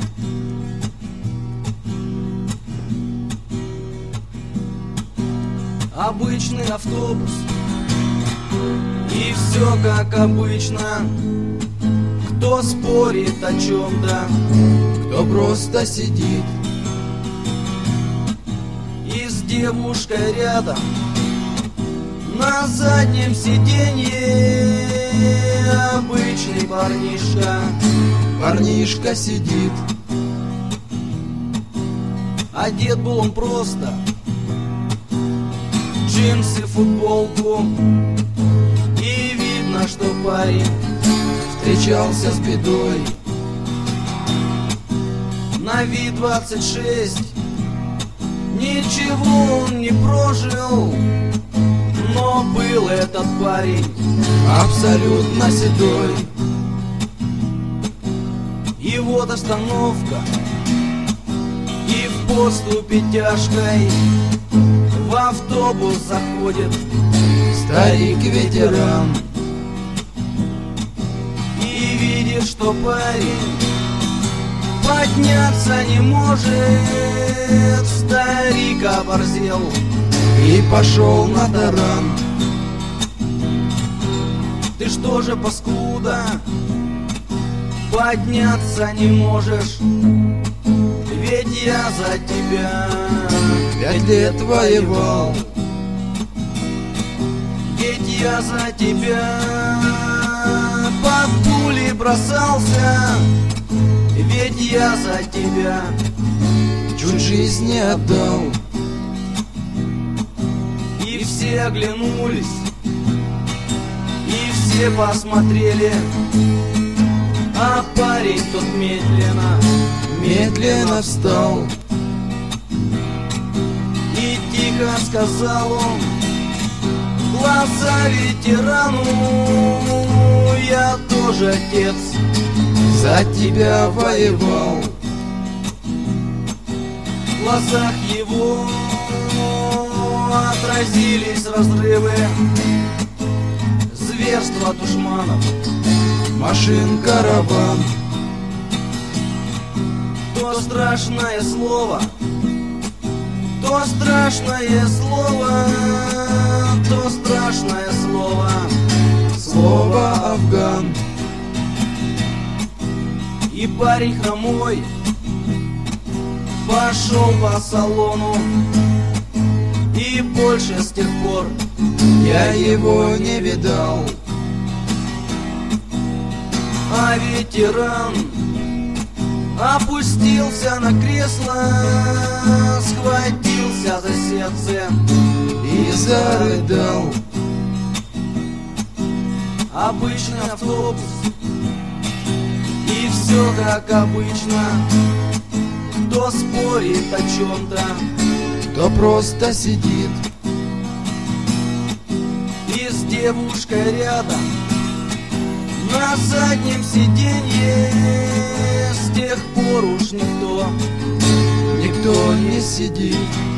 Обычный автобус, и все как обычно. Кто спорит о чем-то, кто просто сидит, и с девушкой рядом на заднем сиденье обычный парнишка сидит. Одет был он просто, джинсы, футболку, и видно, что парень встречался с бедой. На вид 26, ничего он не прожил, но был этот парень абсолютно седой. И вот остановка, и в поступе тяжкой в автобус заходит старик-ветеран. И видит, что парень подняться не может. Старик оборзел и пошел на таран. Ты что же, паскуда, подняться не можешь? Ведь я за тебя 5 лет воевал. Ведь я за тебя под пули бросался. Ведь я за тебя чуть жизнь не отдал. И все оглянулись, и все посмотрели, а парень тот медленно встал. И тихо сказал он в глаза ветерану: я тоже, отец, за тебя воевал. В глазах его отразились разрывы, зверства душманов, машин караван. То страшное слово, то страшное слово, то страшное слово, слово Афган. И парень хромой пошел по салону, и больше с тех пор я его не видал. А ветеран опустился на кресло, схватился за сердце и зарыдал. Обычный автобус, и все как обычно. Кто спорит о чем-то, кто просто сидит, и с девушкой рядом на заднем сиденье. С тех пор уж никто не сидит.